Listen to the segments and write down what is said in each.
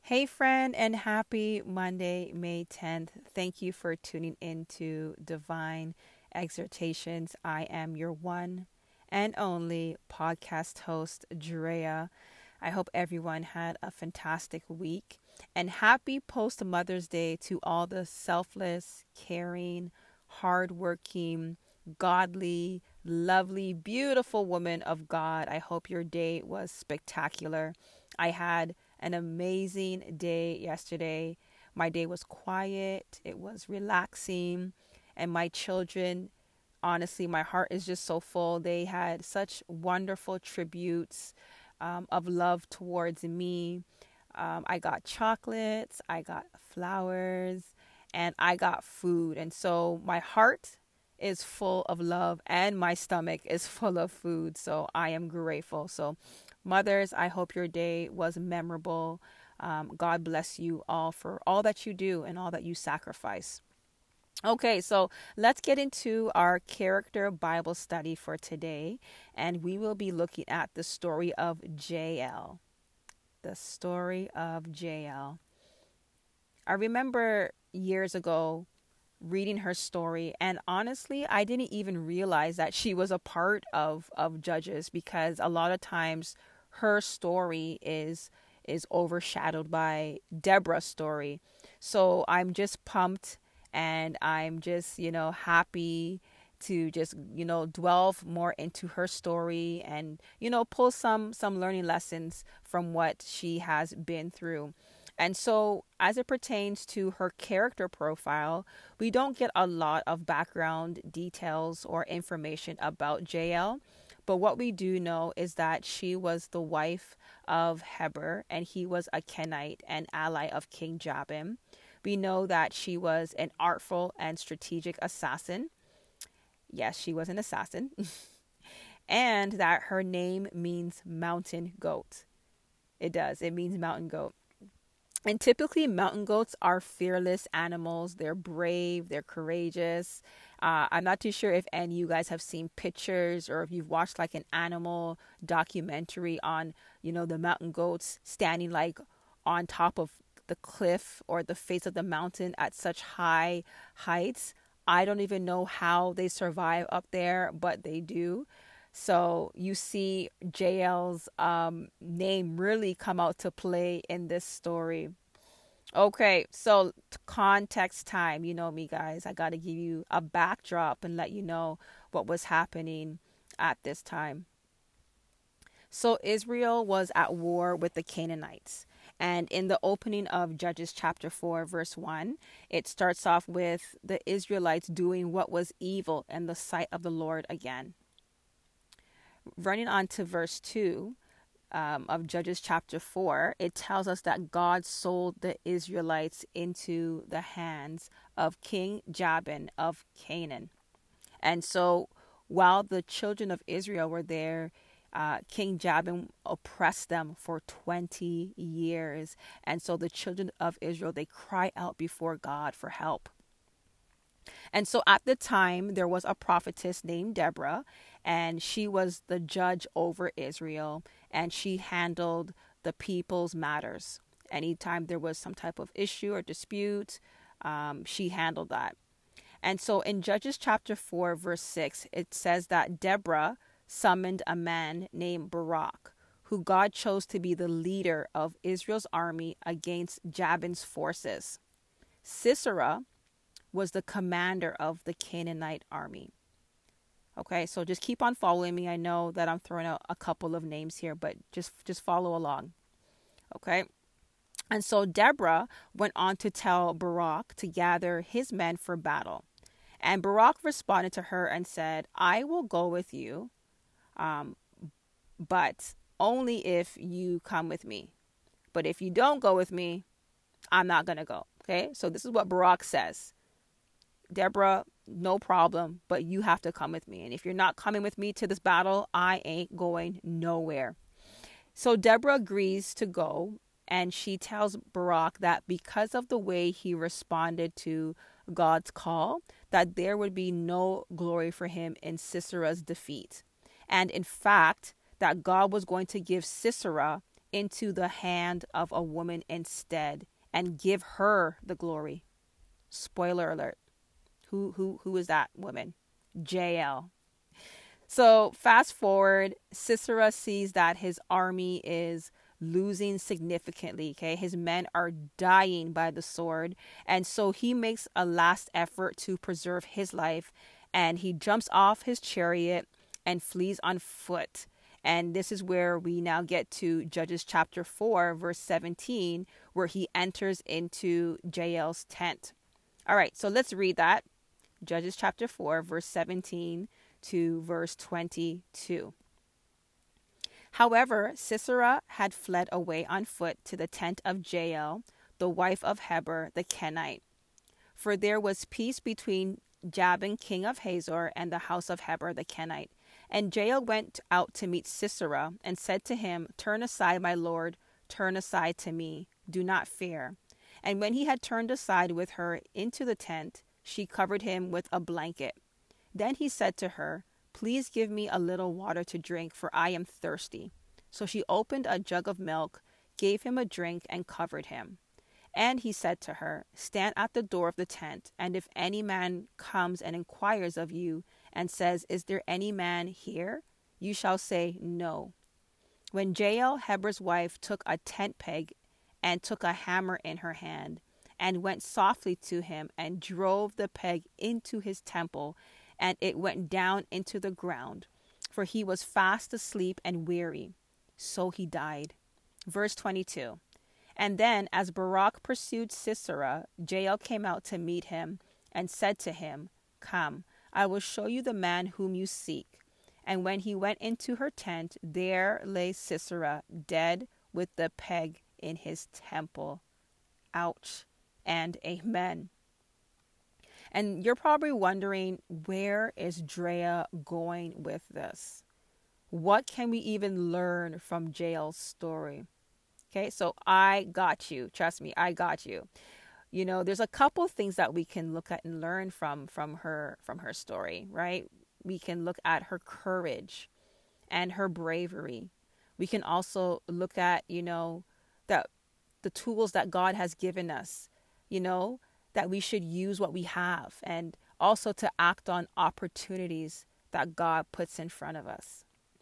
Hey, friend, and happy Monday, May 10th. Thank you for tuning in to Divine Exhortations. I am your one and only podcast host, Drea. I hope everyone had a fantastic week. And happy post Mother's Day to all the selfless, caring, hardworking, godly, lovely, beautiful women of God. I hope your day was spectacular. I had an amazing day yesterday. My day was quiet, it was relaxing, and my children, honestly, my heart is just so full. They had such wonderful tributes of love towards me. I got chocolates, I got flowers, and I got food. And so my heart is full of love and my stomach is full of food. So I am grateful. So, mothers, I hope your day was memorable. God bless you all for all that you do and all that you sacrifice. Okay, so let's get into our character Bible study for today. And we will be looking at the story of Jael. The story of Jael. I remember years ago reading her story, and honestly I didn't even realize that she was a part of Judges, because a lot of times her story is overshadowed by Deborah's story. So I'm just pumped, and I'm just happy to just delve more into her story, and pull some learning lessons from what she has been through. And so, as it pertains to her character profile, we don't get a lot of background details or information about Jael. But what we do know is that she was the wife of Heber, and he was a Kenite and ally of King Jabin. We know that she was an artful and strategic assassin. Yes, she was an assassin. And that her name means mountain goat. It does. It means mountain goat. And typically, mountain goats are fearless animals. They're brave, they're courageous. I'm not too sure if any of you guys have seen pictures or if you've watched like an animal documentary on, the mountain goats standing like on top of the cliff or the face of the mountain at such high heights. I don't even know how they survive up there, but they do. So you see Jael's name really come out to play in this story. Okay, so context time. You know me, guys. I got to give you a backdrop and let you know what was happening at this time. So Israel was at war with the Canaanites. And in the opening of Judges chapter 4, verse 1, it starts off with the Israelites doing what was evil in the sight of the Lord again. Running on to verse 2 of Judges chapter 4, it tells us that God sold the Israelites into the hands of King Jabin of Canaan. And so while the children of Israel were there, King Jabin oppressed them for 20 years. And so the children of Israel, they cry out before God for help. And so at the time, there was a prophetess named Deborah, and she was the judge over Israel, and she handled the people's matters. Anytime there was some type of issue or dispute, she handled that. And so in Judges chapter 4, verse 6, it says that Deborah summoned a man named Barak, who God chose to be the leader of Israel's army against Jabin's forces. Sisera was the commander of the Canaanite army. Okay, so just keep on following me. I know that I'm throwing out a couple of names here, but just follow along. Okay. And so Deborah went on to tell Barak to gather his men for battle. And Barak responded to her and said, I will go with you, but only if you come with me. But if you don't go with me, I'm not going to go. Okay, so this is what Barak says. Deborah, no problem, but you have to come with me. And if you're not coming with me to this battle, I ain't going nowhere. So Deborah agrees to go, and she tells Barak that because of the way he responded to God's call, that there would be no glory for him in Sisera's defeat. And in fact, that God was going to give Sisera into the hand of a woman instead and give her the glory. Spoiler alert. Who is that woman? Jael. So fast forward, Sisera sees that his army is losing significantly. Okay, his men are dying by the sword, and so he makes a last effort to preserve his life, and he jumps off his chariot and flees on foot. And this is where we now get to Judges chapter 4, verse 17, where he enters into Jael's tent. All right, so let's read that. Judges chapter 4, verse 17 to verse 22. However, Sisera had fled away on foot to the tent of Jael, the wife of Heber the Kenite. For there was peace between Jabin, king of Hazor, and the house of Heber the Kenite. And Jael went out to meet Sisera and said to him, "Turn aside, my lord, turn aside to me. Do not fear." And when he had turned aside with her into the tent, she covered him with a blanket. Then he said to her, "Please give me a little water to drink, for I am thirsty." So she opened a jug of milk, gave him a drink, and covered him. And he said to her, "Stand at the door of the tent, and if any man comes and inquires of you, and says, 'Is there any man here?' you shall say, 'No.'" When Jael, Heber's wife, took a tent peg and took a hammer in her hand, and went softly to him and drove the peg into his temple, and it went down into the ground, for he was fast asleep and weary. So he died. Verse 22. And then, as Barak pursued Sisera, Jael came out to meet him and said to him, "Come, I will show you the man whom you seek." And when he went into her tent, there lay Sisera, dead with the peg in his temple. Ouch and amen. And you're probably wondering, where is Drea going with this? What can we even learn from Jael's story? Okay, so I got you. Trust me, I got you. You know, there's a couple things that we can look at and learn from her story, right? We can look at her courage and her bravery. We can also look at, that the tools that God has given us, that we should use what we have, and also to act on opportunities that God puts in front of us.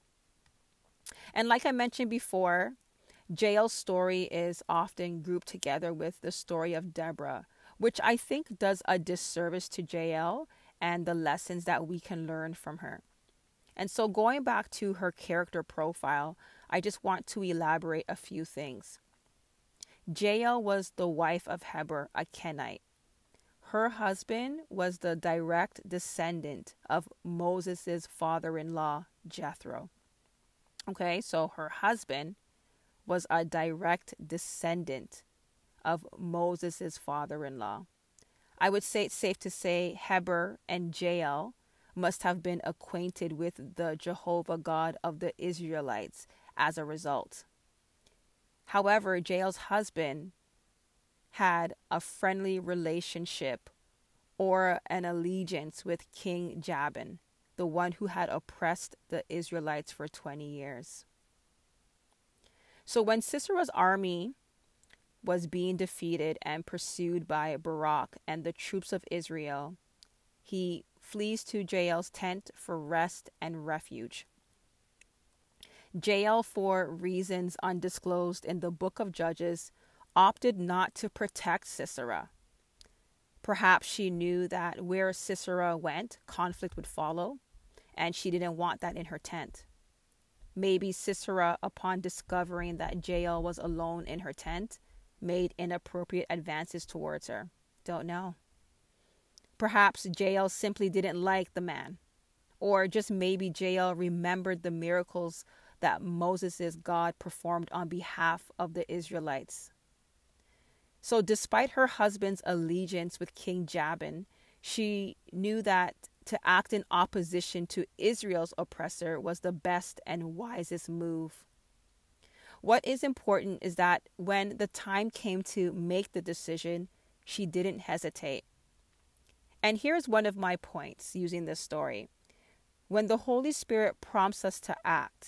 And like I mentioned before, Jael's story is often grouped together with the story of Deborah, which I think does a disservice to Jael and the lessons that we can learn from her. And so going back to her character profile, I just want to elaborate a few things. Jael was the wife of Heber, a Kenite. Her husband was the direct descendant of Moses' father-in-law, Jethro. Okay, so her husband was a direct descendant of Moses' father-in-law. I would say it's safe to say Heber and Jael must have been acquainted with the Jehovah God of the Israelites as a result. However, Jael's husband had a friendly relationship or an allegiance with King Jabin, the one who had oppressed the Israelites for 20 years. So when Sisera's army was being defeated and pursued by Barak and the troops of Israel, he flees to Jael's tent for rest and refuge. Jael, for reasons undisclosed in the book of Judges, opted not to protect Sisera. Perhaps she knew that where Sisera went, conflict would follow, and she didn't want that in her tent. Maybe Sisera, upon discovering that Jael was alone in her tent, made inappropriate advances towards her. Don't know. Perhaps Jael simply didn't like the man. Or just maybe Jael remembered the miracles that Moses' God performed on behalf of the Israelites. So despite her husband's allegiance with King Jabin, she knew that to act in opposition to Israel's oppressor was the best and wisest move. What is important is that when the time came to make the decision, she didn't hesitate. And here's one of my points using this story. When the Holy Spirit prompts us to act,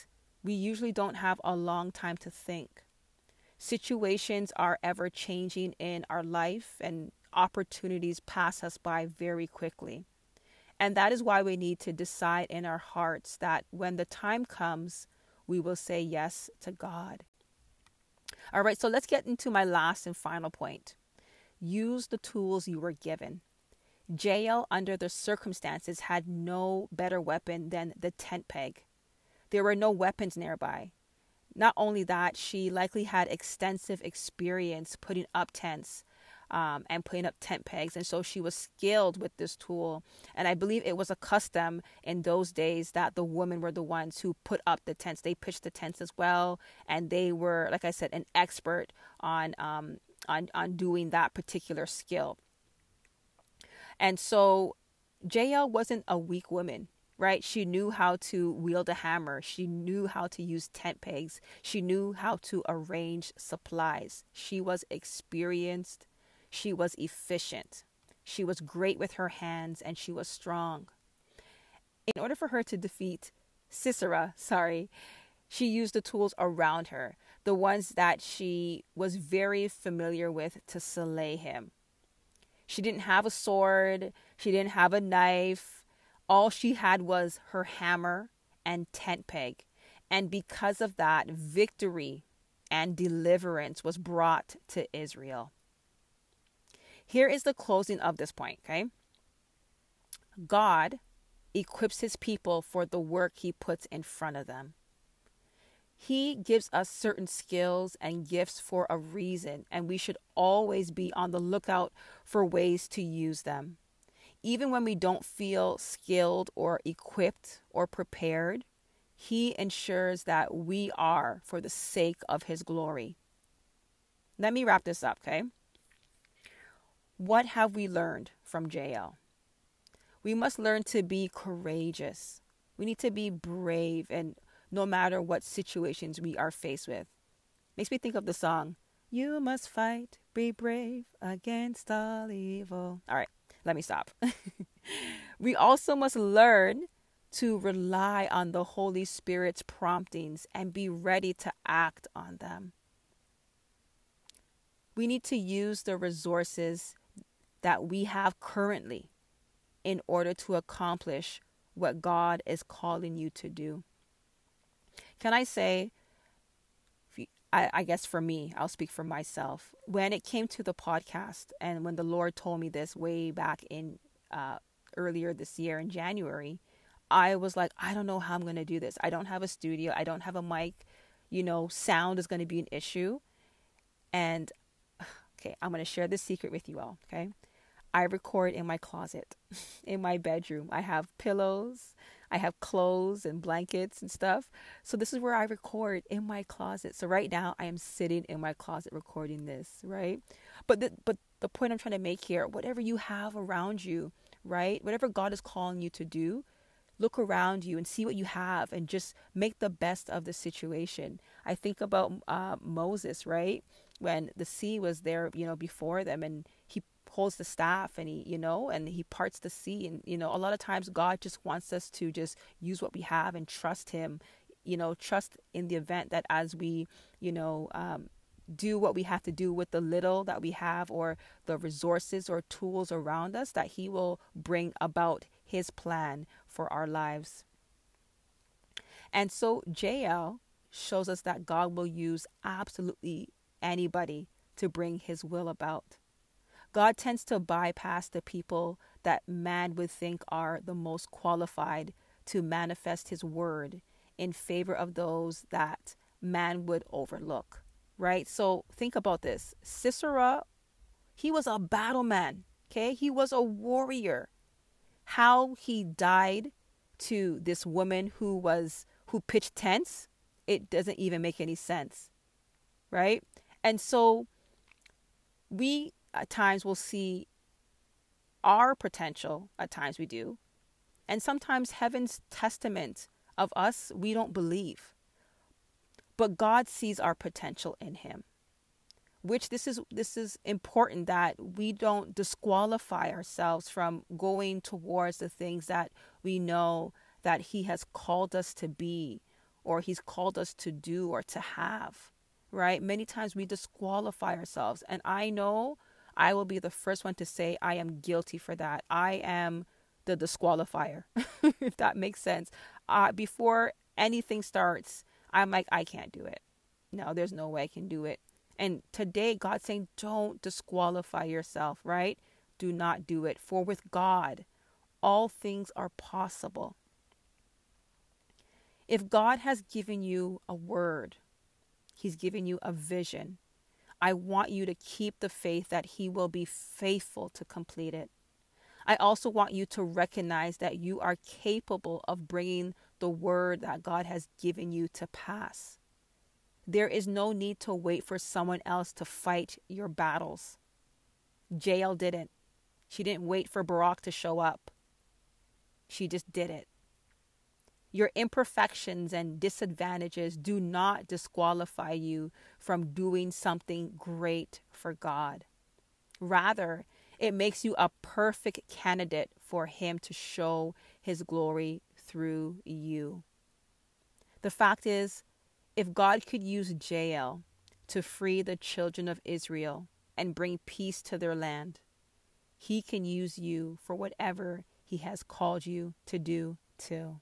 We usually don't have a long time to think. Situations are ever changing in our life, and opportunities pass us by very quickly. And that is why we need to decide in our hearts that when the time comes, we will say yes to God. All right, so let's get into my last and final point. Use the tools you were given. Jael, under the circumstances, had no better weapon than the tent peg. There were no weapons nearby. Not only that, she likely had extensive experience putting up tents and putting up tent pegs. And so she was skilled with this tool. And I believe it was a custom in those days that the women were the ones who put up the tents. They pitched the tents as well. And they were, like I said, an expert on doing that particular skill. And so Jael wasn't a weak woman, right? She knew how to wield a hammer. She knew how to use tent pegs. She knew how to arrange supplies. She was experienced. She was efficient. She was great with her hands, and she was strong. In order for her to defeat Sisera, she used the tools around her, the ones that she was very familiar with to slay him. She didn't have a sword. She didn't have a knife. All she had was her hammer and tent peg. And because of that, victory and deliverance was brought to Israel. Here is the closing of this point, okay? God equips his people for the work he puts in front of them. He gives us certain skills and gifts for a reason, and we should always be on the lookout for ways to use them. Even when we don't feel skilled or equipped or prepared, he ensures that we are for the sake of his glory. Let me wrap this up, okay? What have we learned from Jael? We must learn to be courageous. We need to be brave, and no matter what situations we are faced with. Makes me think of the song, "You must fight, be brave against all evil." All right, let me stop. We also must learn to rely on the Holy Spirit's promptings and be ready to act on them. We need to use the resources that we have currently in order to accomplish what God is calling you to do. Can I say, I guess for me, I'll speak for myself. When it came to the podcast and when the Lord told me this way back in earlier this year in January, I was like, I don't know how I'm going to do this. I don't have a studio. I don't have a mic. Sound is going to be an issue. And okay, I'm going to share this secret with you all, okay? I record in my closet, in my bedroom. I have pillows, I have clothes and blankets and stuff. So this is where I record, in my closet. So right now I am sitting in my closet recording this, right? But the point I'm trying to make here, whatever you have around you, right? Whatever God is calling you to do, look around you and see what you have and just make the best of the situation. I think about Moses, right? When the sea was there, before them, and he holds the staff and he parts the sea. And, a lot of times God just wants us to just use what we have and trust him, trust in the event that as we, do what we have to do with the little that we have or the resources or tools around us, that he will bring about his plan for our lives. And so Jael shows us that God will use absolutely anybody to bring his will about. God tends to bypass the people that man would think are the most qualified to manifest his word in favor of those that man would overlook, right? So think about this. Sisera, he was a battle man, okay? He was a warrior. How he died to this woman who pitched tents, it doesn't even make any sense, right? And so we at times will see our potential, at times we do, and sometimes heaven's testament of us, we don't believe. But God sees our potential in him, which this is important, that we don't disqualify ourselves from going towards the things that we know that he has called us to be or he's called us to do or to have, right? Many times we disqualify ourselves. And I know I will be the first one to say I am guilty for that. I am the disqualifier, if that makes sense. Before anything starts, I'm like, I can't do it. No, there's no way I can do it. And today, God's saying, don't disqualify yourself, right? Do not do it. For with God, all things are possible. If God has given you a word, he's given you a vision, I want you to keep the faith that he will be faithful to complete it. I also want you to recognize that you are capable of bringing the word that God has given you to pass. There is no need to wait for someone else to fight your battles. Jael didn't. She didn't wait for Barak to show up. She just did it. Your imperfections and disadvantages do not disqualify you from doing something great for God. Rather, it makes you a perfect candidate for him to show his glory through you. The fact is, if God could use Jael to free the children of Israel and bring peace to their land, he can use you for whatever he has called you to do too.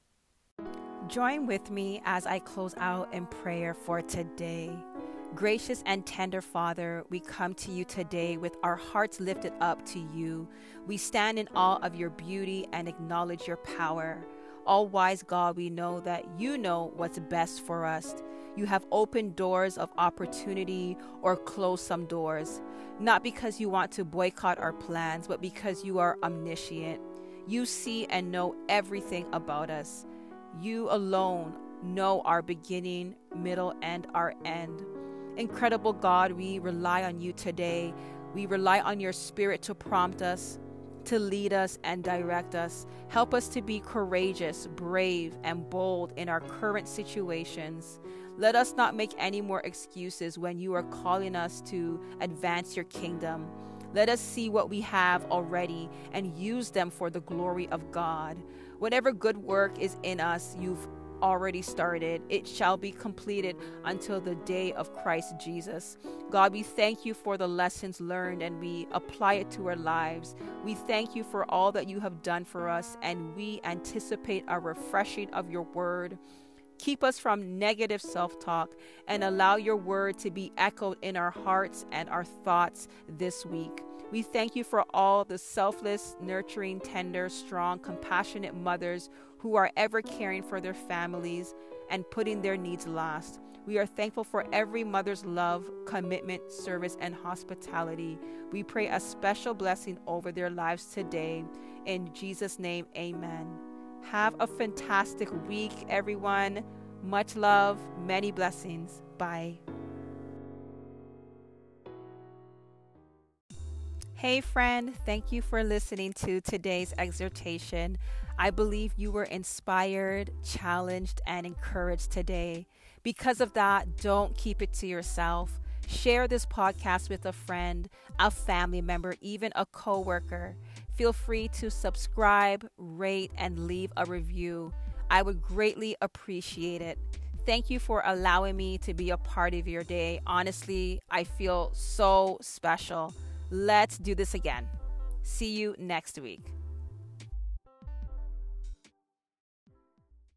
Join with me as I close out in prayer for today. Gracious and tender Father, we come to you today with our hearts lifted up to you. We stand in awe of your beauty and acknowledge your power. All-wise God, we know that you know what's best for us. You have opened doors of opportunity or closed some doors, not because you want to boycott our plans, but because you are omniscient. You see and know everything about us. You alone know our beginning, middle, and our end. Incredible God, we rely on you today. We rely on your Spirit to prompt us, to lead us and direct us. Help us to be courageous, brave, and bold in our current situations. Let us not make any more excuses when you are calling us to advance your kingdom. Let us see what we have already and use them for the glory of God. Whatever good work is in us, you've already started. It shall be completed until the day of Christ Jesus. God, we thank you for the lessons learned and we apply it to our lives. We thank you for all that you have done for us and we anticipate a refreshing of your word. Keep us from negative self-talk and allow your word to be echoed in our hearts and our thoughts this week. We thank you for all the selfless, nurturing, tender, strong, compassionate mothers who are ever caring for their families and putting their needs last. We are thankful for every mother's love, commitment, service, and hospitality. We pray a special blessing over their lives today. In Jesus' name, amen. Have a fantastic week, everyone. Much love, many blessings. Bye. Hey friend, thank you for listening to today's exhortation. I believe you were inspired, challenged, and encouraged today. Because of that, don't keep it to yourself. Share this podcast with a friend, a family member, even a coworker. Feel free to subscribe, rate, and leave a review. I would greatly appreciate it. Thank you for allowing me to be a part of your day. Honestly, I feel so special. Let's do this again. See you next week.